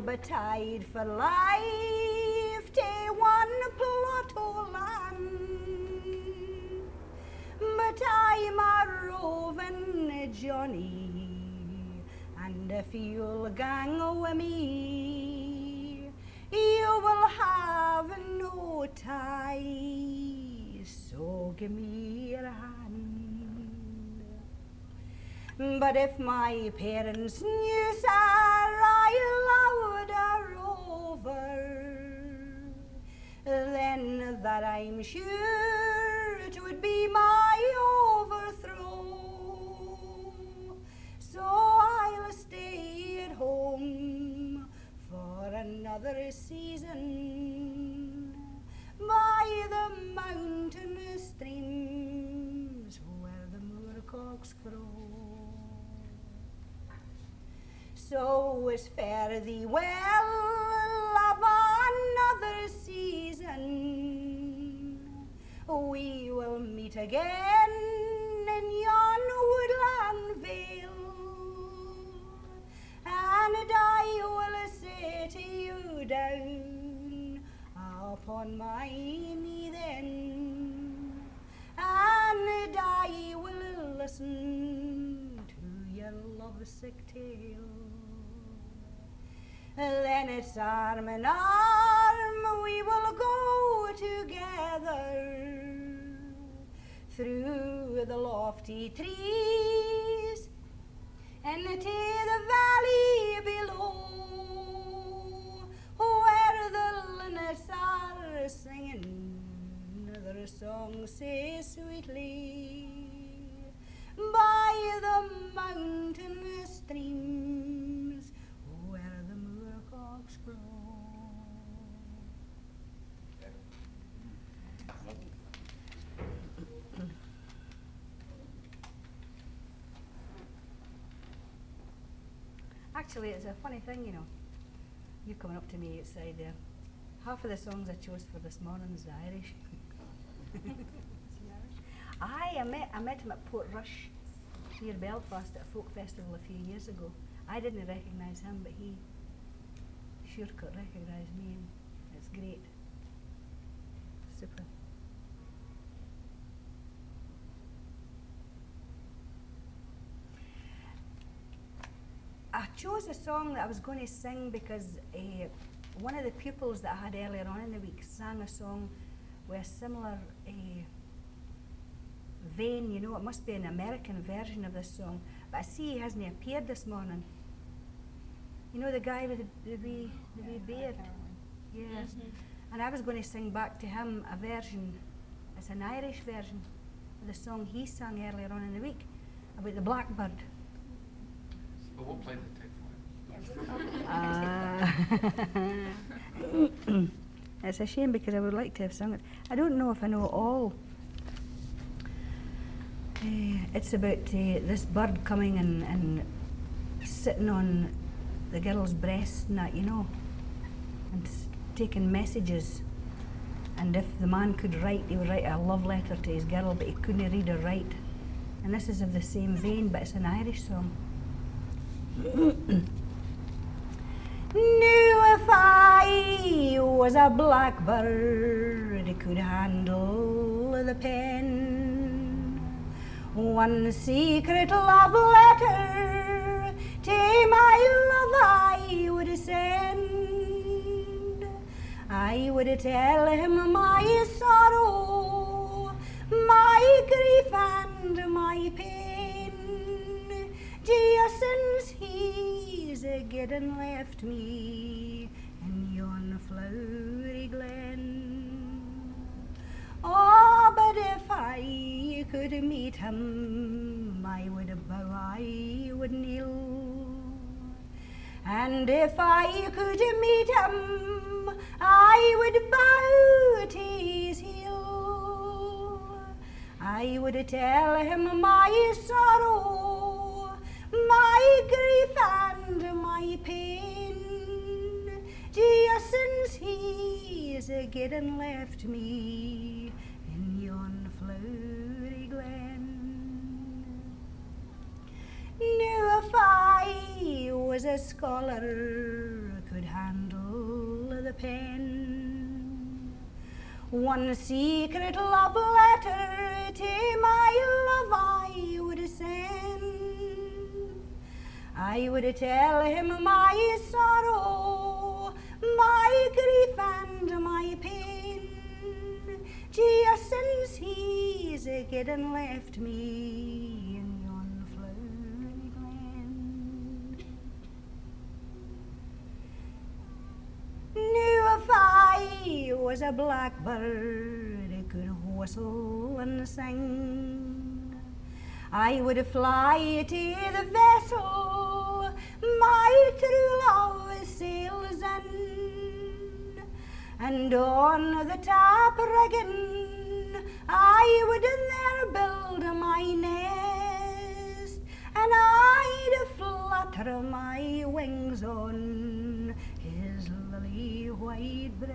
but I'd for life take one plot o' land. But I'm a roving Johnny, and if you'll gang with me, you will have no ties, so give me your hand. But if my parents knew, sir, I loved a rover, then that I'm sure it would be my overthrow. So I'll stay at home for another season by the mountain streams where the moorcocks crow. So is fare thee well, love, another season. We will meet again in yon woodland vale, and I will say to you down upon my knee then, and I will listen to your lovesick tale. Then it's arm in arm we will go together through the lofty trees and to the valley below, where the linnets are singing their song so sweetly by the mountain streams where the moorcocks grow. Actually, it's a funny thing, you know. You coming up to me outside there. Half of the songs I chose for this morning is the Irish. Aye, I met him at Portrush near Belfast at a folk festival a few years ago. I didn't recognise him, but he sure could recognise me, and it's great. Super. I chose a song that I was going to sing because one of the pupils that I had earlier on in the week sang a song with a similar vein, you know. It must be an American version of this song, but I see he hasn't appeared this morning. You know, the guy with the wee beard? Yeah. Mm-hmm. And I was going to sing back to him a version, it's an Irish version of the song he sang earlier on in the week about the blackbird. But we'll play the tape for you. It's a shame because I would like to have sung it. I don't know if I know it all. It's about this bird coming and sitting on the girl's breast and that, you know, and taking messages. And if the man could write, he would write a love letter to his girl, but he couldn't read or write. And this is of the same vein, but it's an Irish song. Knew if I was a blackbird, I could handle the pen. One secret love letter to my love I would send. I would tell him my sorrow, my grief and my pain, just since he's a-getting left me in yon flowery glen. Oh, but if I could meet him, I would bow, I would kneel. And if I could meet him, I would bow to his heel. I would tell him my sorrow, my grief and my pain, just since he's a-getting left me in yon flowery glen. Knew if I was a scholar, could handle the pen. One secret love letter to my love I would send. I would tell him my sorrow, my grief and my pain, just since he's again left me in yon flowery glen. Knew if I was a blackbird I could whistle and sing, I would fly to the vessel my true love sails in, and on the top rigging I would there build my nest, and I'd flutter my wings on his lily white breast.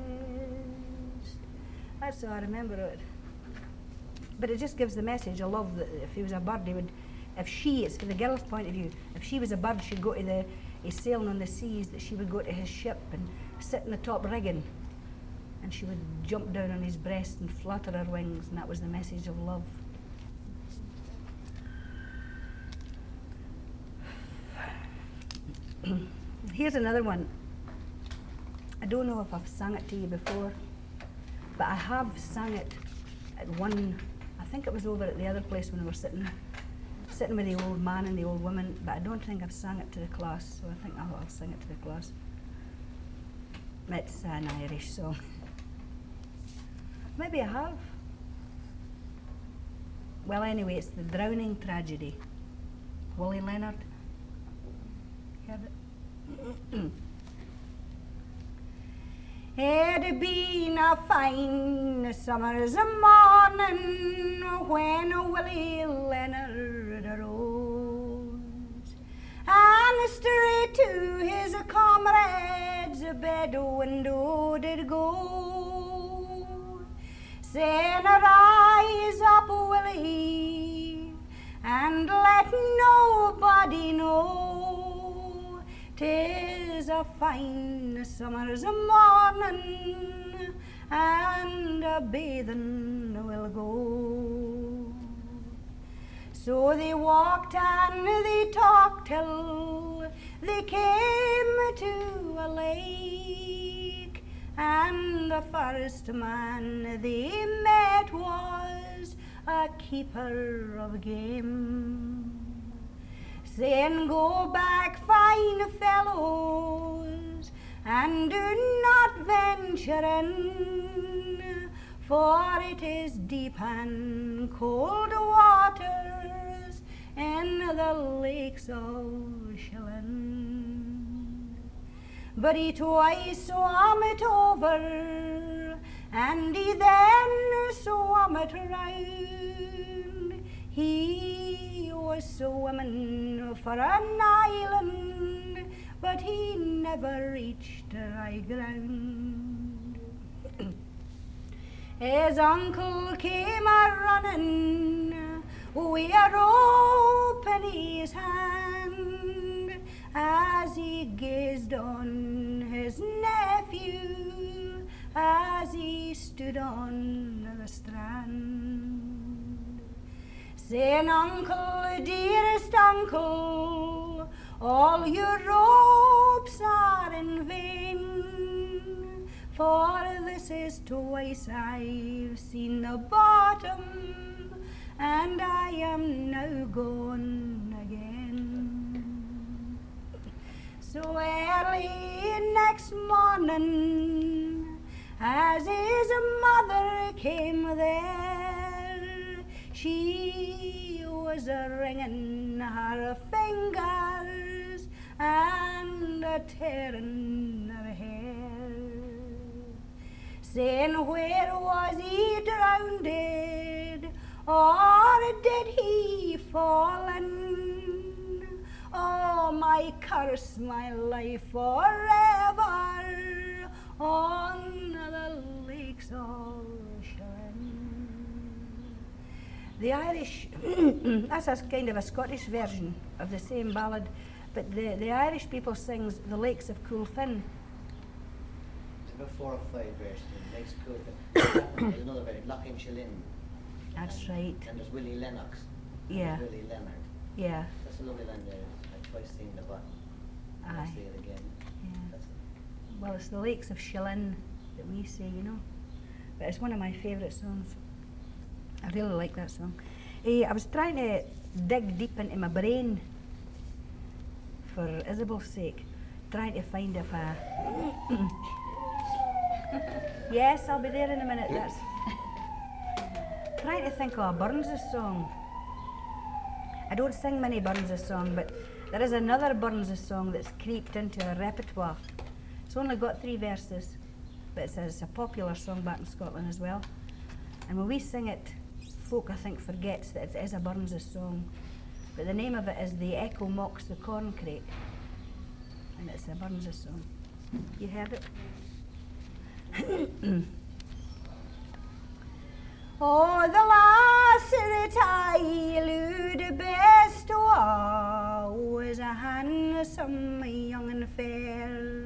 That's how I remember it. But it just gives the message of love that if he was a bird, he would, if she, it's from the girl's point of view, if she was a bird, she'd go to the, he's sailing on the seas, that she would go to his ship and sit in the top rigging, and she would jump down on his breast and flutter her wings, and that was the message of love. Here's another one. I don't know if I've sung it to you before, but I have sung it at one, I think it was over at the other place when we were sitting with the old man and the old woman, but I don't think I've sung it to the class, so I think I'll sing it to the class. It's an Irish song. Maybe I have. Well, anyway, it's The Drowning Tragedy. Willie Leonard. Heard it? It'd been a fine summer's morning when Willie Leonard arose, and straight to his comrade's bed window did go, saying, "Rise up, Willie, and let nobody know 'tis a fine summer's morning, and a bathing we'll go." So they walked and they talked till they came to a lake, and the first man they met was a keeper of game, saying, "Go back, fine fellows, and do not venture in, for it is deep and cold waters in the lakes of Shillen." But he twice swam it over, and he then swam it round. He was swimming for an island, but he never reached dry ground. His uncle came a-running with a rope in his hand, as he gazed on his nephew as he stood on the strand, saying, "Uncle, dearest uncle, all your ropes are in vain, for this is twice I've seen the bottom, and I am now gone again." So early next morning, as his mother came there, she was a-wringing her fingers and a-tearing her hair, saying, "Where was he drowned, or did he fall in? Oh, my curse my life forever on the lakes of Shillen." The Irish, that's a kind of a Scottish version of the same ballad, But the Irish people sings the Lakes of Coolfin. There's about 4 or 5 versions. Makes cool. There's another version, Lochin Shillin. That's right. And there's Willie Lennox. Yeah. And there's Willie Leonard. Yeah. That's a lovely line there. I've twice seen the bottom. I'll Aye. see it again. Yeah. That's Well, it's the Lakes of Shillin that we say, you know. But it's one of my favourite songs. I really like that song. I was trying to dig deep into my brain for Isabel's sake, trying to find if I... Yes, I'll be there in a minute. That's trying to think of a Burns' song. I don't sing many Burns' songs, but there is another Burns' song that's creeped into our repertoire. It's only got 3 verses, but it's a popular song back in Scotland as well. And when we sing it, folk I think forgets that it is a Burns' song. But the name of it is The Echo Mocks the Corncrake. And it's a Burns' song. You heard it? Oh, the lass that I loved best of all was a handsome young and fair.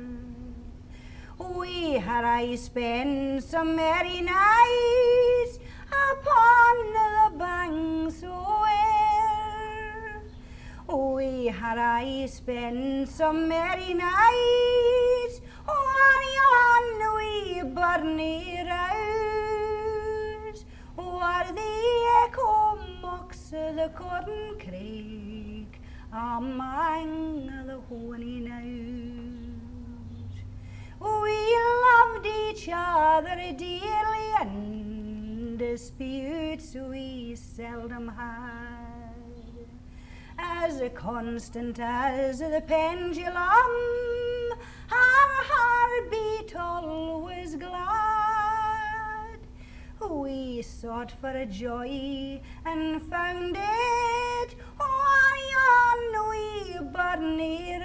We had I spent some merry nights upon the banks of Ayr. We had I spent some merry nights on yon wee Burnie Rose, where the echo mocks the Corncrake among the honey knowes. We loved each other dearly, and disputes we seldom had. As constant as the pendulum, our heartbeat always glad. We sought for a joy and found it on yon wee Burnie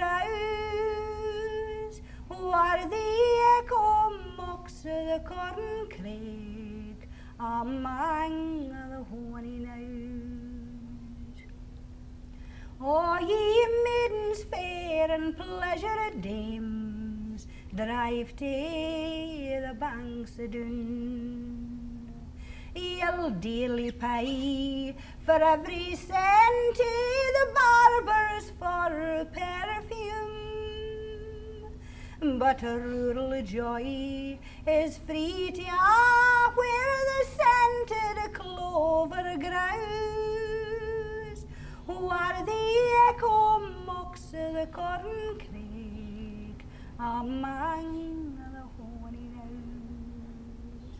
Rose, where the echo mocks the Corncrake among the honey knowes. Oh, ye maidens fair and pleasure dames, drive to the banks of Doon. You'll dearly pay for every cent to the barbers for perfume, but a rural joy is free to where the scented clover grows, where the echo mocks the Corncrake among the honey knowes.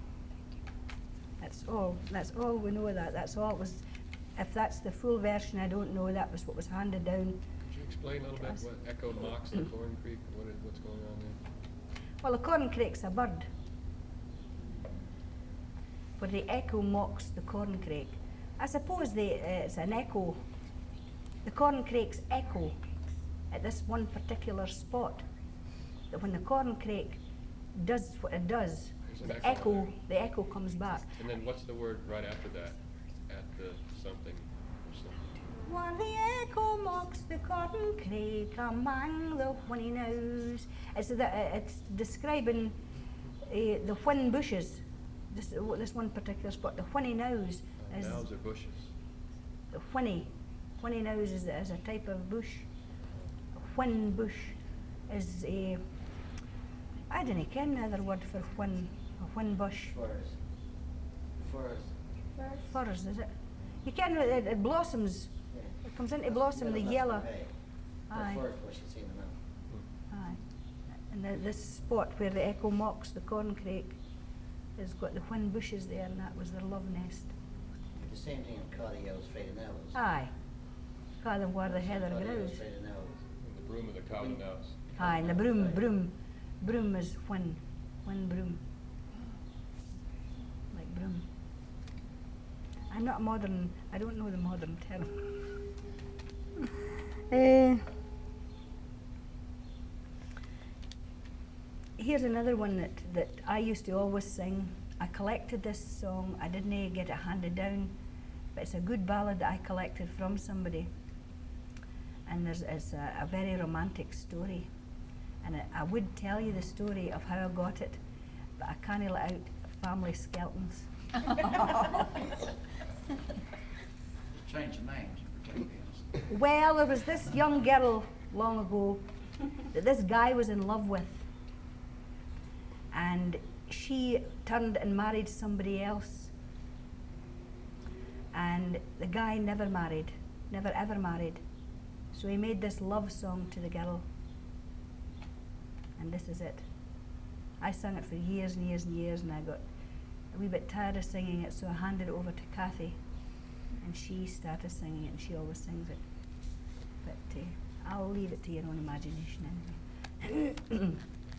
That's all we know of that. That's all it was. If that's the full version, I don't know. That was what was handed down. Could you explain a little bit what echo mocks the Corncrake? What's going on there? Well, the Corncrake's a bird, but the echo mocks the Corncrake. I suppose it's an echo. The Corncrake's echo at this one particular spot. That when the Corncrake does what it does, There's an the echo comes back. And then what's the word right after that? At the something or something. While the echo mocks the Corncrake among the honey knowes. It's describing the whin bushes. This one particular spot, the whinny knowes. Nows are bushes. The whinny knowes is a type of bush. A whin bush is a, I don't ken another word for whin. A whin bush. Furze, is it? You can, it blossoms. Yeah. It comes into blossom, the yellow. Aye. The first bush you see them now. Aye. And this spot where the echo mocks the Corncrake has got the whin bushes there, and that was their love nest. The same thing in Cardy Owls, Freda Nowls. Aye. Call them where the heather grows. Freda Nowls. And the broom of the cow nows. Aye, and the broom is whin broom. Like broom. I'm not modern, I don't know the modern term. Here's another one that I used to always sing. I collected this song, I didn't get it handed down, but it's a good ballad that I collected from somebody. and it's a very romantic story. And I would tell you the story of how I got it, but I can't let out family skeletons. Change the names for champions. Well, there was this young girl long ago that this guy was in love with, and she turned and married somebody else, and the guy never ever married. So he made this love song to the girl, and this is it. I sung it for years and years and years, and I got a wee bit tired of singing it, so I handed it over to Kathy, and she started singing it, and she always sings it. But I'll leave it to your own imagination anyway.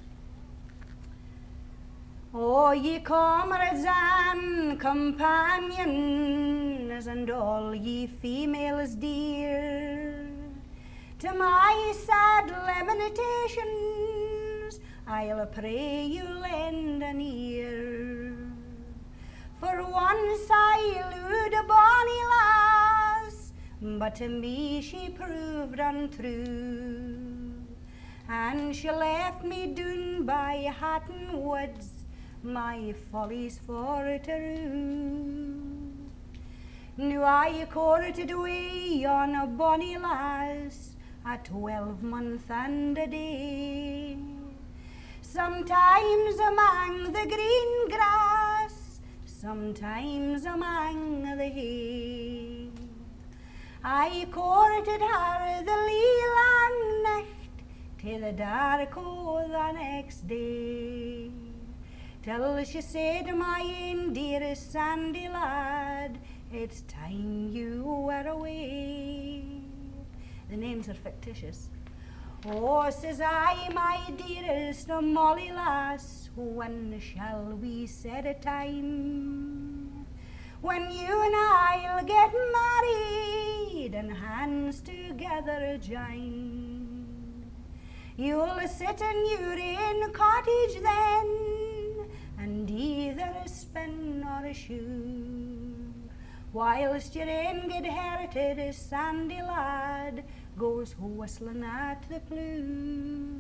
Oh, ye comrades and companions, and all ye females dear, to my sad lamentations I'll pray you lend an ear. For once I lured a bonny lass, but to me she proved untrue, and she left me doon by Hatton Woods, my follies for to rue. Now I courted away on a bonny lass, a 12-month and a day, sometimes among the green grass, sometimes among the hay. I courted her the lilang night, till the dark o' the next day, till she said, my ain dearest Sandy lad, it's time you were away. The names are fictitious. Oh, says I, my dearest Molly lass, when shall we set a time when you and I'll get married and hands together join? You'll sit in your own cottage then, and either spin or shoe, whilst your ain good-hearted Sandy lad goes whistling at the pleugh.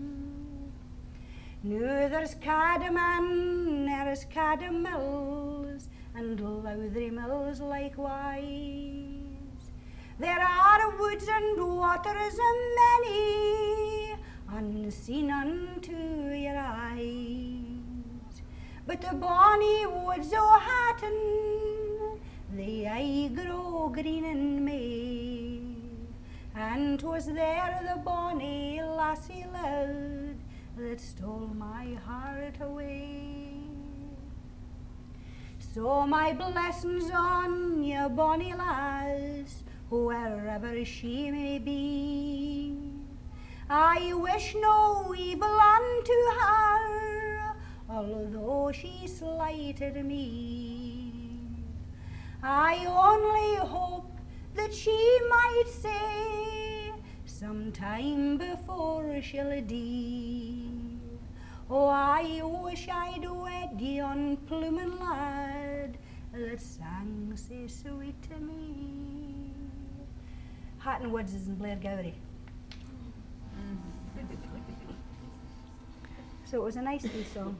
Now there's Cadman, there's Cadam Mills, and Lowther Mills likewise. There are woods and waters many, unseen unto your eyes, but the bonny woods o' Hatton, they aye grow green in May, and 'twas there the bonny lassie lived that stole my heart away. So my blessings on you, bonny lass, wherever she may be. I wish no evil unto her, although she slighted me. I only hope that she might say sometime before she'll die, oh, I wish I'd wed yon pluming lad that sang so sweet to me. Hatton Woods is in Blairgowrie. So it was a nice wee song.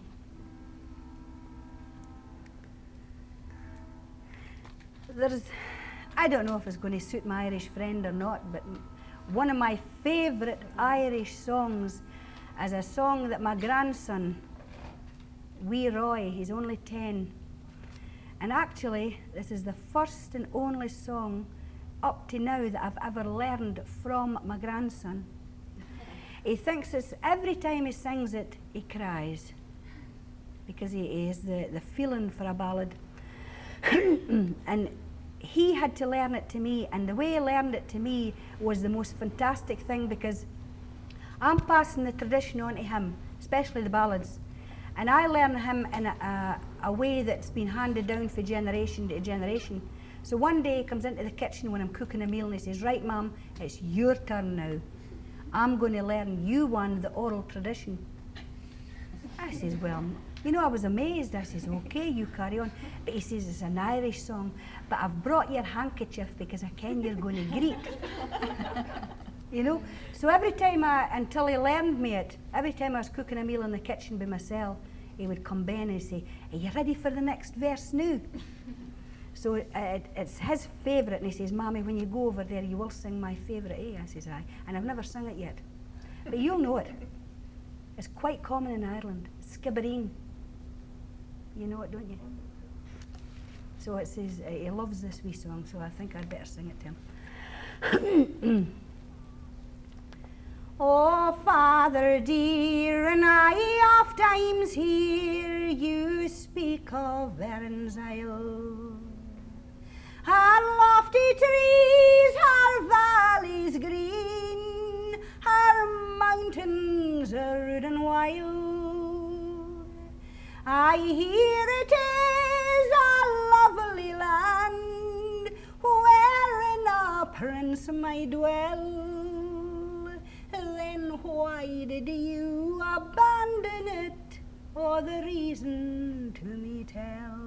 I don't know if it's going to suit my Irish friend or not, but one of my favourite Irish songs is a song that my grandson, wee Roy, he's only 10, and actually this is the first and only song up to now that I've ever learned from my grandson. He thinks it's every time he sings it, he cries, because he has the feeling for a ballad. And he had to learn it to me, and the way he learned it to me was the most fantastic thing, because I'm passing the tradition on to him, especially the ballads, and I learn him in a way that's been handed down from generation to generation. So one day he comes into the kitchen when I'm cooking a meal and he says, right, Mum, it's your turn now. I'm going to learn you one, the oral tradition. I says, well, you know, I was amazed. I says, okay, you carry on. But he says, it's an Irish song, but I've brought your handkerchief because I ken you're going to greet. You know? So every time until he learned me it, every time I was cooking a meal in the kitchen by myself, he would come by and he'd say, "Are you ready for the next verse now?" So it's his favourite, and he says, "Mammy, when you go over there, you will sing my favourite, eh?" I says, "Aye." And I've never sung it yet. But you'll know it. It's quite common in Ireland. Skibbereen. You know it, don't you? So it says, he loves this wee song, so I think I'd better sing it to him. Oh, Father dear, and I oft times hear you speak of Erin's Isle. Her lofty trees, her valleys green, her mountains are rude and wild. I hear it is a lovely land, wherein a prince might dwell. Then why did you abandon it, or the reason to me tell?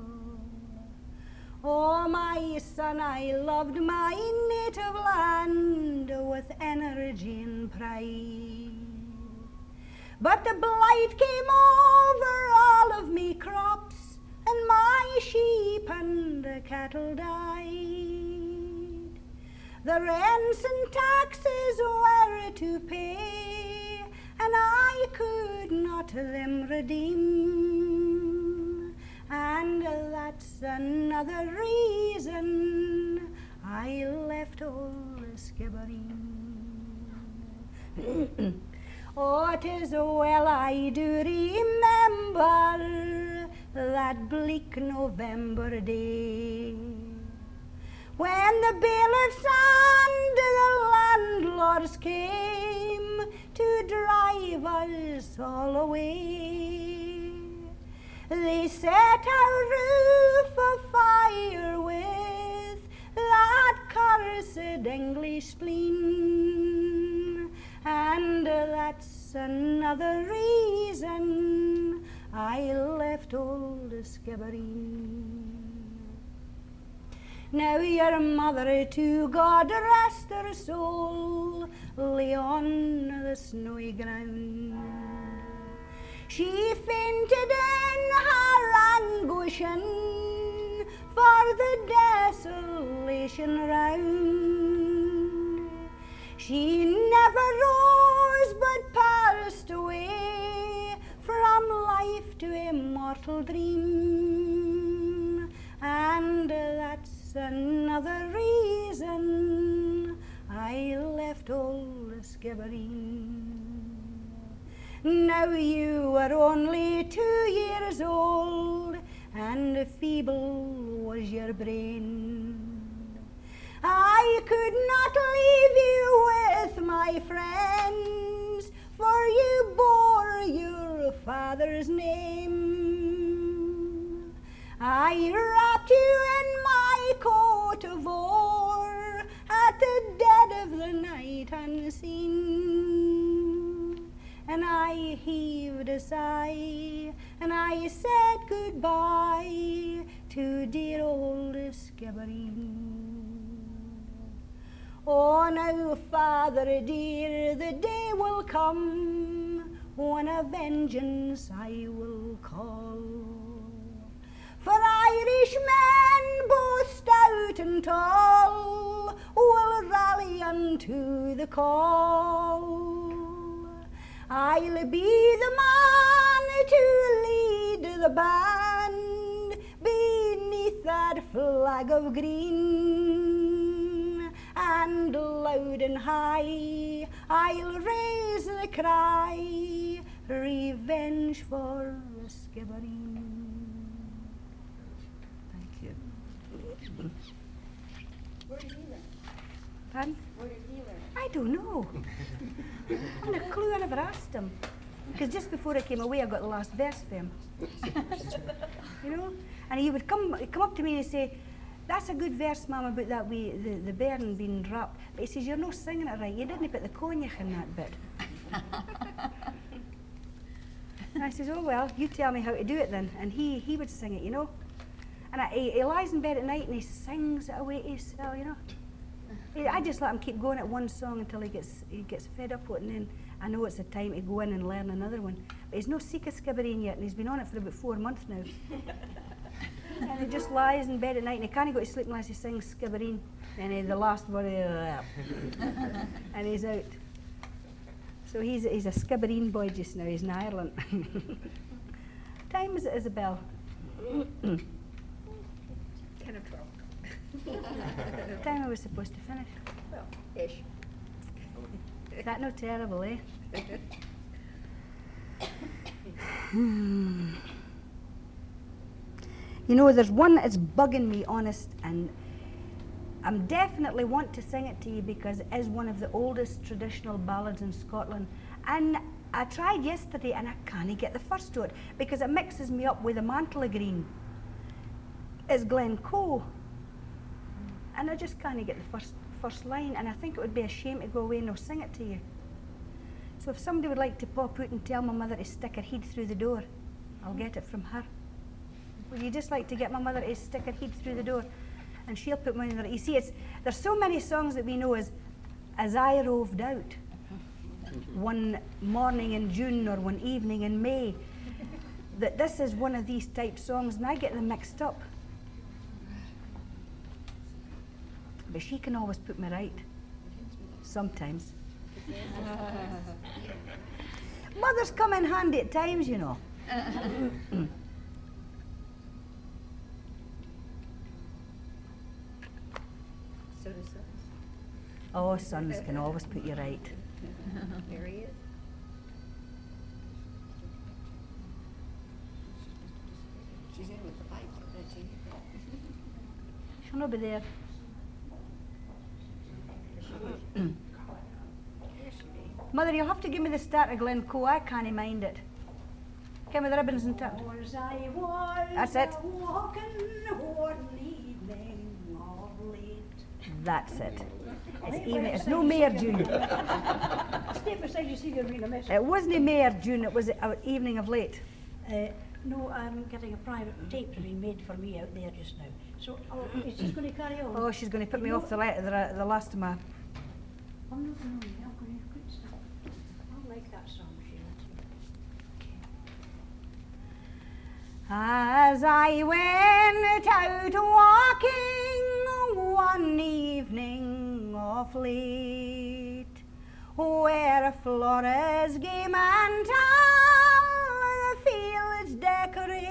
Oh, my son, I loved my native land with energy and pride. But the blight came over all of me crops, and my sheep and the cattle died. The rents and taxes were to pay, and I could not them redeem. And that's another reason I left old Skibbereen. Oh, 'tis well I do remember that bleak November day, when the bailiffs and the landlords came to drive us all away. They set our roof afire with that cursed English spleen, and that's another reason I left old Skibbereen. Now your mother, to God rest her soul, lay on the snowy ground. She fainted in her anguishing for the desolation round. She never rose but passed away from life to immortal dream, and that's another reason I left old Skibbereen. Now you were only 2 years old, and feeble was your brain. I could not leave you with my friends, for you bore your father's name. I wrapped you in my coat of ore at the dead of the night unseen, and I heaved a sigh, and I said goodbye to dear old Skibbereen. Oh, now, Father dear, the day will come when a vengeance I will call. For Irishmen, both stout and tall, will rally unto the call. I'll be the man to lead the band beneath that flag of green, and loud and high I'll raise the cry, revenge for Skibbereen. Thank you. Where did he learn? Pardon? Where did he learn? I don't know. I haven't a clue, I never asked him. Because just before I came away, I got the last verse for him. You know? And he would come up to me and say, "That's a good verse, Mum, about that the bairn being dropped." But he says, "You're not singing it right. You didn't put the cognac in that bit." And I says, "Oh, well, you tell me how to do it then." And he would sing it, you know. And he lies in bed at night and he sings it away to himself, you know. I just let him keep going at one song until he gets fed up with it, and then I know it's the time to go in and learn another one. But he's no sick of Skibbereen yet, and he's been on it for about 4 months now. And he just lies in bed at night, and he can't go to sleep unless he sings Skibbereen. And the last one, and he's out. So he's a Skibbereen boy just now. He's in Ireland. Time is it, Isabel? 10 or 12. Time I was supposed to finish. Well, ish. Is that no terrible, eh? You know, there's one that's bugging me, honest, and I'm definitely want to sing it to you because it is one of the oldest traditional ballads in Scotland. And I tried yesterday and I can't get the first to it because it mixes me up with the Mantle of Green. It's Glencoe. And I just can't get the first line, and I think it would be a shame to go away and not sing it to you. So if somebody would like to pop out and tell my mother to stick her head through the door, I'll get it from her. Would you just like to get my mother to stick her head through the door? And she'll put money in there. You see, there's so many songs that we know as I roved out, one morning in June or one evening in May, that this is one of these type songs, and I get them mixed up. But she can always put me right, sometimes. Mothers come in handy at times, you know. So does sons. Oh, sons can always put you right. There he is. She's in with the pipe, isn't she? She'll not be there. Mother, you'll have to give me the start of Glencoe. I can't mind it. Give me the ribbons and tuck. That's it. That's it. It's evening. It's no May or June. Stay beside you, see your real message. It wasn't May or June. It was evening of late. No, I'm getting a private tape being made for me out there just now. So, is this going to carry on? Oh, she's going to put me off the last of my. I'm not going to I'm going to quit stuff. I like that song, Sheila. As I went out walking one evening of late, where Flora's game and all the fields decorate,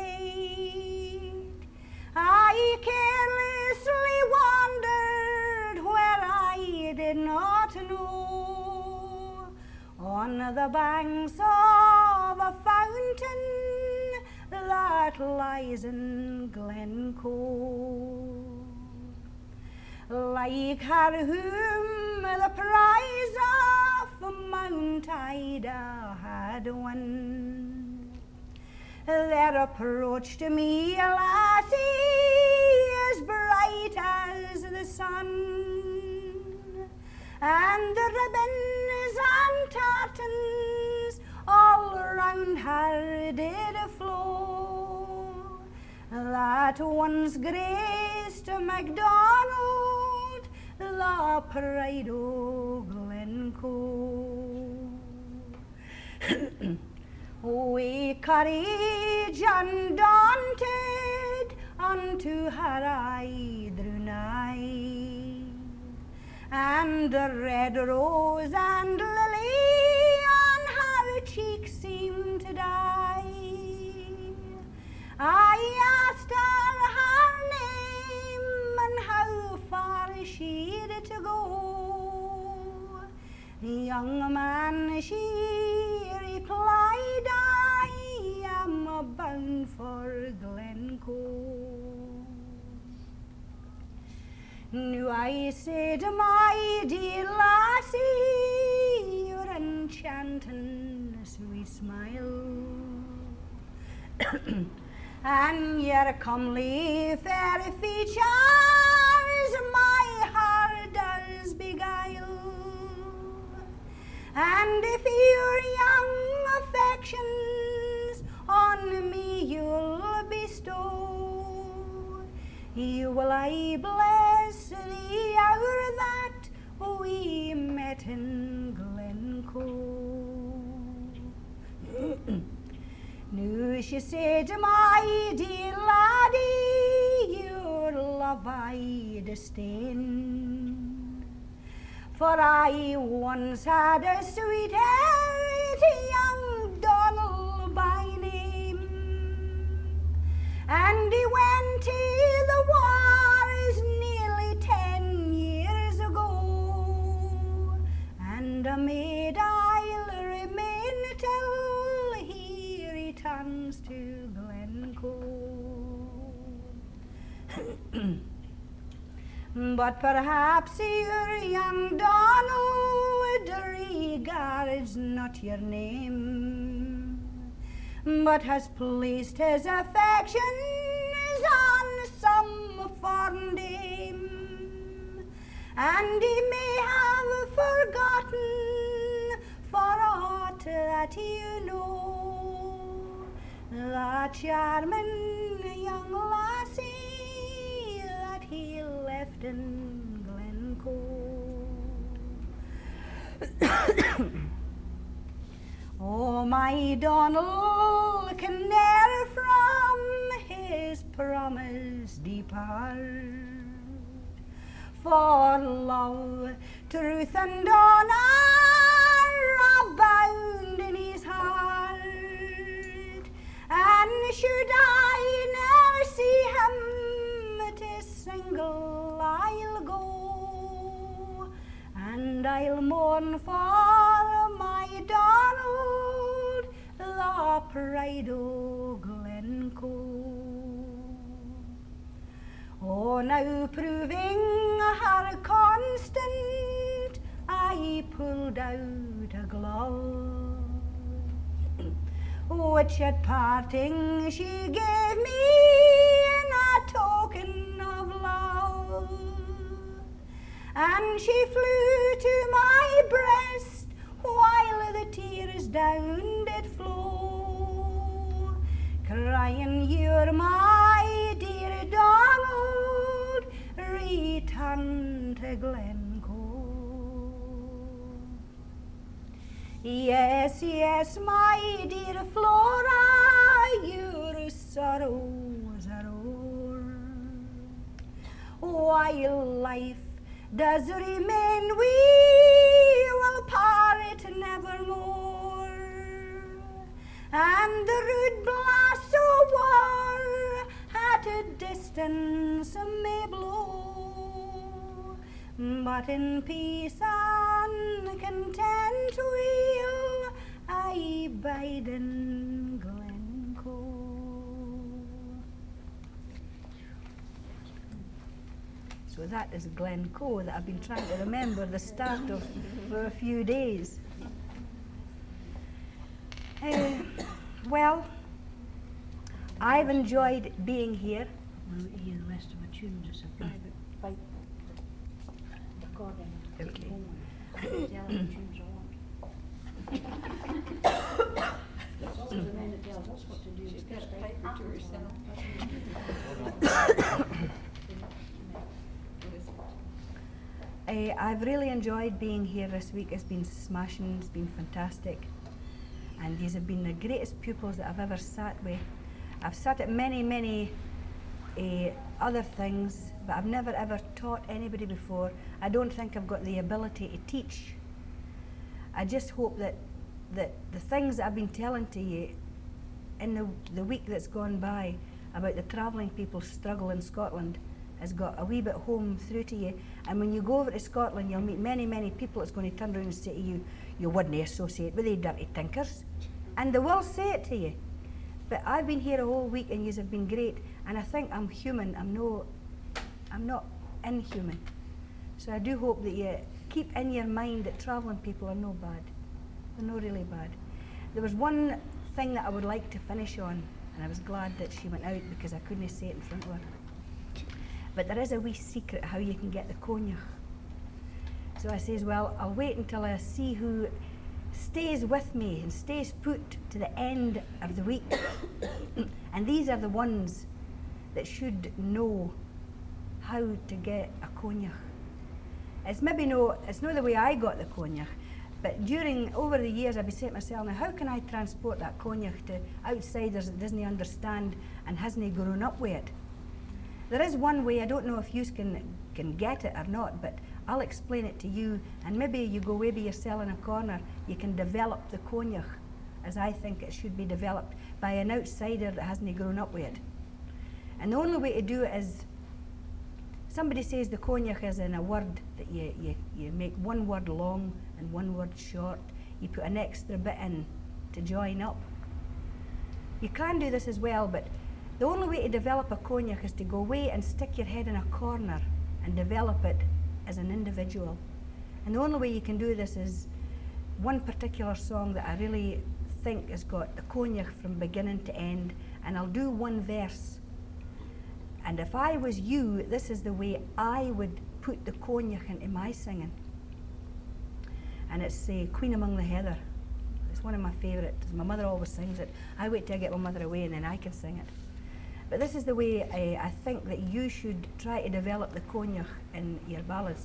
I carelessly wandered where I did not know, on the banks of a fountain that lies in Glencoe. Like her whom the prize of Mount Ida had won, there approached me a lassie as bright as the sun, and the ribbons and tartans all round her did flow, that once graced MacDonald, the pride o' Glencoe. With courage undaunted unto her I drew nigh, and the red rose and lily on her cheek seemed to die. I asked her name and how far she'd to go. Young man, she replied, I am bound for Glencoe. Now I said, my dear lassie, your enchanting sweet smile, and your comely fair features my heart does beguile. And if your young affections on me you'll bestow, you will I bless the hour that we met in Glencoe. Now she said, my dear laddie, your love I disdain, for I once had a sweetheart, young Donald by name, and he went to the wars nearly 10 years ago, and a maid I'll remain till he returns to Glencoe. But perhaps your young Donald regards not your name, but has placed his affections on some foreign dame, and he may have forgotten, for aught that you know, that charming young lassie that he left in Glencoe. Oh, my Donald can ne'er from his promise depart, for love, truth, and honor are bound in his heart, and should I ne'er see him, 'tis single I'll go, and I'll mourn for my Donald, the pride o' Glencoe. Oh, now proving her constant, I pulled out a glove, which at parting she gave me in a token of love, and she flew to my breast while the tears down did flow, crying, you're my dear Donald, return to Glencoe. Yes, yes, my dear Flora, your sorrows are o'er, while life does remain, we will part nevermore, and the rude blasts of war at a distance may blow, but in peace and content we'll I bide in Glencoe. So that is Glencoe that I've been trying to remember the start of for a few days. Well, I've enjoyed being here. We'll hear the rest of the tunes. It's a private pipe recording. Okay. Tell the tunes I want. It's always the men that tell us what to do. She's got a paper to herself. I've really enjoyed being here this week. It's been smashing, it's been fantastic. And these have been the greatest pupils that I've ever sat with. I've sat at many other things, but I've never ever taught anybody before. I don't think I've got the ability to teach. I just hope that the things that I've been telling to you in the week that's gone by about the travelling people's struggle in Scotland has got a wee bit home through to you. And when you go over to Scotland, you'll meet many people that's going to turn around and say to you, you wouldn't associate with the dirty tinkers. And they will say it to you. But I've been here a whole week and yous have been great. And I think I'm human. I'm not inhuman. So I do hope that you keep in your mind that travelling people are no bad. They're not really bad. There was one thing that I would like to finish on, and I was glad that she went out because I couldn't say it in front of her. But there is a wee secret how you can get the cognac. So I says, well, I'll wait until I see who stays with me and stays put to the end of the week. And these are the ones that should know how to get a cognac. it's no the way I got the cognac, but over the years I've been saying to myself, now how can I transport that cognac to outsiders that doesn't understand and hasn't grown up with it? There is one way, I don't know if you can get it or not, but I'll explain it to you, and maybe you go away by yourself in a corner, you can develop the cognac as I think it should be developed by an outsider that hasn't grown up with it. And the only way to do it is, somebody says the cognac is in a word that you make one word long and one word short. You put an extra bit in to join up. You can do this as well, but the only way to develop a cognac is to go away and stick your head in a corner and develop it as an individual. And the only way you can do this is one particular song that I really think has got the cognac from beginning to end, and I'll do one verse. And if I was you, this is the way I would put the cognac into my singing. And it's Queen Among the Heather. It's one of my favourites. My mother always sings it. I wait till I get my mother away and then I can sing it. But this is the way I think that you should try to develop the cognac in your ballads.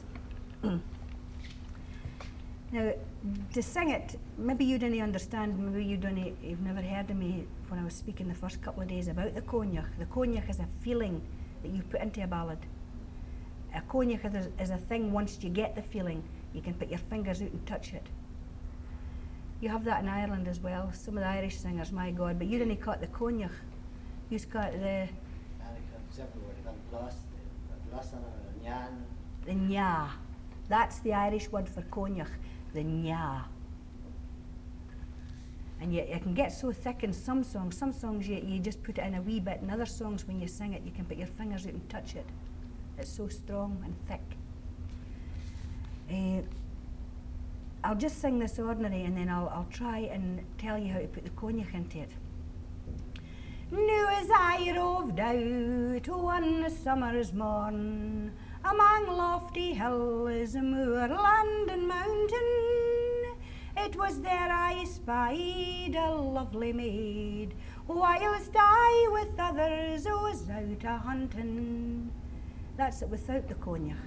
Now, to sing it, maybe you didn't understand, maybe you've never heard of me when I was speaking the first couple of days about the cognac. The cognac is a feeling that you put into a ballad. A cognac is a thing, once you get the feeling, you can put your fingers out and touch it. You have that in Ireland as well, some of the Irish singers, my God, but you didn't cut the cognac. You cut the... It's everywhere. They got gloss on it, or nyan. The nya. That's the Irish word for cognac, the nya. And you can get so thick in some songs. Some songs you just put it in a wee bit, and other songs when you sing it, you can put your fingers out and touch it. It's so strong and thick. I'll just sing this ordinary, and then I'll try and tell you how to put the cognac into it. Now as I roved out one summer's morn, among lofty hills, moorland and mountain, it was there I spied a lovely maid, whilst I with others was out a-hunting. That's it without the cognac.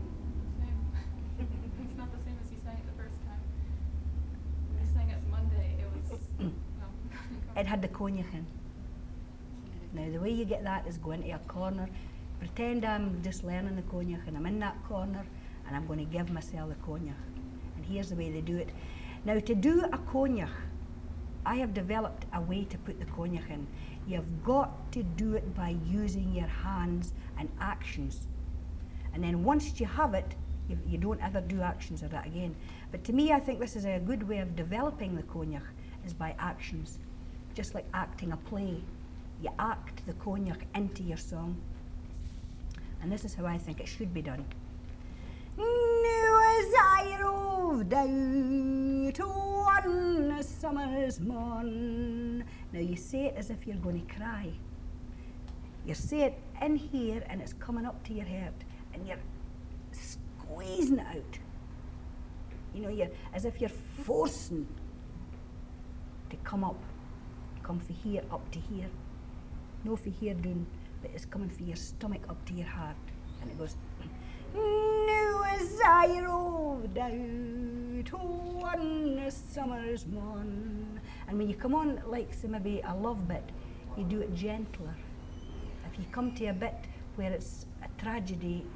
It's not the same as you sang it the first time. When you sang it Monday, it was... It had the cognac in. Now the way you get that is go into a corner, pretend I'm just learning the cognac and I'm in that corner and I'm going to give myself the cognac. And here's the way they do it. Now to do a cognac, I have developed a way to put the cognac in. You've got to do it by using your hands and actions. And then once you have it, you don't ever do actions of that again. But to me, I think this is a good way of developing the cognac, is by actions. Just like acting a play. You act the cognac into your song. And this is how I think it should be done. Now as I roved out one summer's morn. Now you say it as if you're going to cry. You say it in here and it's coming up to your heart and you're squeezing it out. You know, you're as if you're forcing to come up. Come from here up to here. No for here down, but it's coming from your stomach up to your heart. And it goes, now as I roved out one summer's morn. And when you come on like say maybe a love bit, you do it gentler. If you come to a bit where it's a tragedy,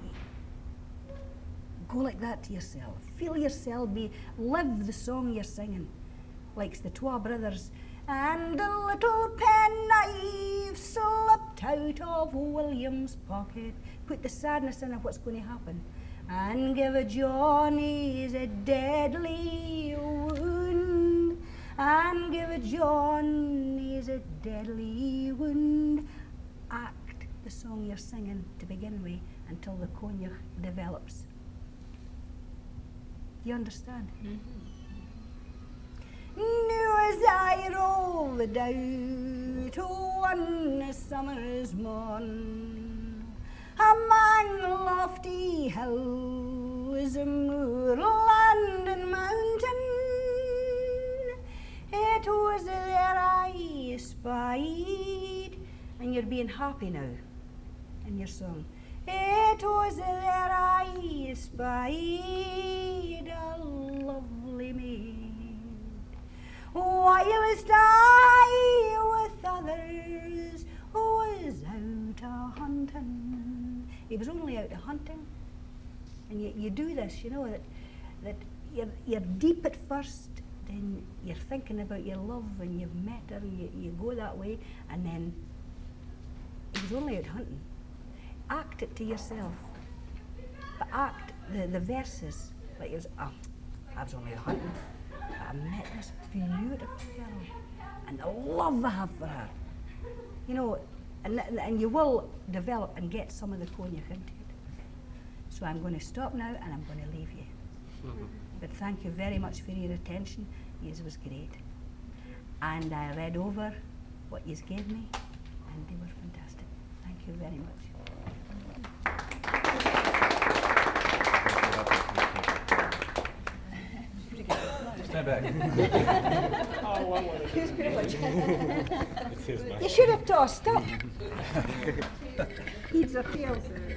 go like that to yourself. Feel yourself, live the song you're singing. Like the Twa Brothers. And a little penknife slipped out of William's pocket. Put the sadness in of what's going to happen. And give a Johnny's a deadly wound. And give a Johnny's a deadly wound. Act the song you're singing to begin with until the cognac develops. Do you understand? Mm-hmm. Now as I roved out one summer's morn, among lofty hills, moorland and mountain, it was there I spied, and you're being happy now in your song. It was there I spied a lovely maid, whilst I with others was out a hunting. He was only out a hunting. And you do this, you know, that you're deep at first, then you're thinking about your love and you've met her and you go that way, and then he was only out hunting. Act it to yourself, but act the verses like you're, oh, I was only out hunting, but I met this beautiful girl and the love I have for her. You know, and you will develop and get some of the cognac into it. So I'm going to stop now and I'm going to leave you. But thank you very much for your attention. Yous was great. And I read over what yous gave me and they were fantastic. Thank you very much. Stand back. Who's privilege? It's his mic. You should have tossed up. Heads or tails.